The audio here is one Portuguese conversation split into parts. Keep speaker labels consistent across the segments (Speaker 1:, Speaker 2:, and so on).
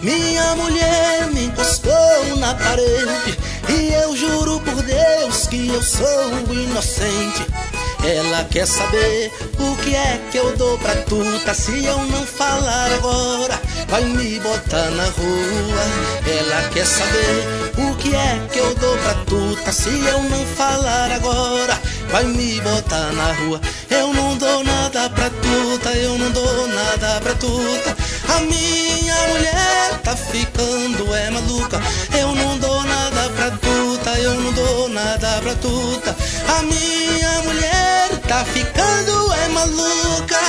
Speaker 1: Minha mulher me encostou na parede e eu juro por Deus que eu sou inocente. Ela quer saber o que é que eu dou pra tuta. Se eu não falar agora, vai me botar na rua. Ela quer saber o que é que eu dou pra tuta. Se eu não falar agora, vai me botar na rua. Eu não dou nada pra tuta, eu não dou nada pra tuta. A minha mulher tá ficando maluca. Eu não dou nada pra tuta, eu não dou nada pra tuta. A minha mulher tá ficando maluca.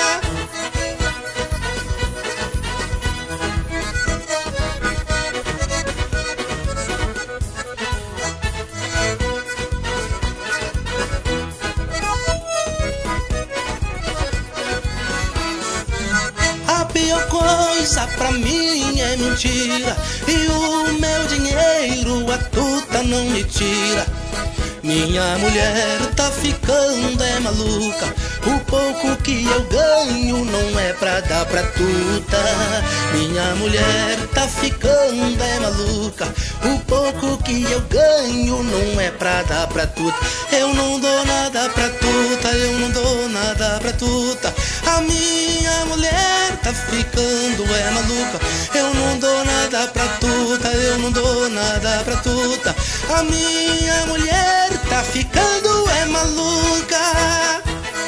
Speaker 1: A pior coisa pra mim é mentira, e o meu dinheiro a tuta não me tira. Minha mulher tá ficando maluca. O pouco que eu ganho não é pra dar pra tuta. Minha mulher tá ficando maluca. O pouco que eu ganho não é pra dar pra tuta. Eu não dou nada pra tuta, eu não dou nada pra tuta. A minha mulher tá ficando maluca. Eu não dou nada pra tuta, eu não dou nada pra tuta. A minha mulher tá ficando maluca.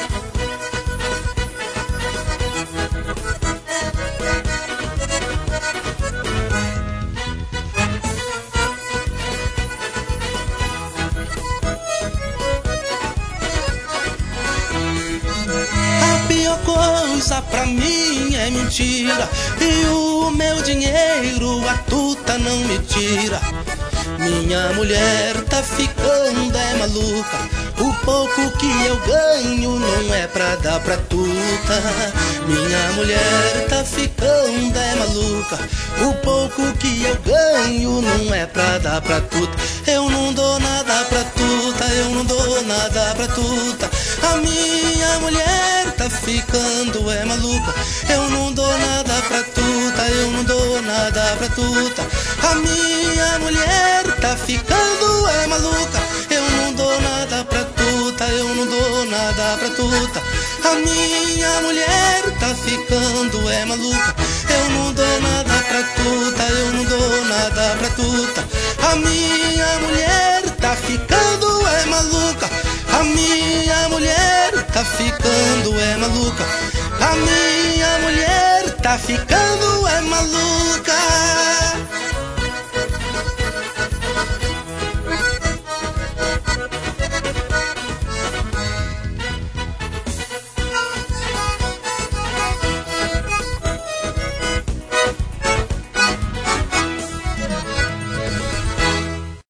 Speaker 1: A pior coisa pra mim é mentira, e o meu dinheiro a tuta não me tira. Minha mulher tá ficando maluca. O pouco que eu ganho não é pra dar pra tuta. Minha mulher tá ficando maluca. O pouco que eu ganho não é pra dar pra tuta. Eu não dou nada pra tuta, eu não dou nada pra tuta. A minha mulher tá ficando maluca. Eu não dou nada pra tuta, eu não dou nada pra tuta. A minha mulher tá ficando maluca. Eu não dou nada pra tuta, eu não dou nada pra tuta. A minha mulher tá ficando maluca. Eu não dou nada pra tuta, eu não dou nada pra tuta. A minha mulher tá ficando maluca. A minha mulher tá ficando maluca. A minha mulher tá ficando maluca.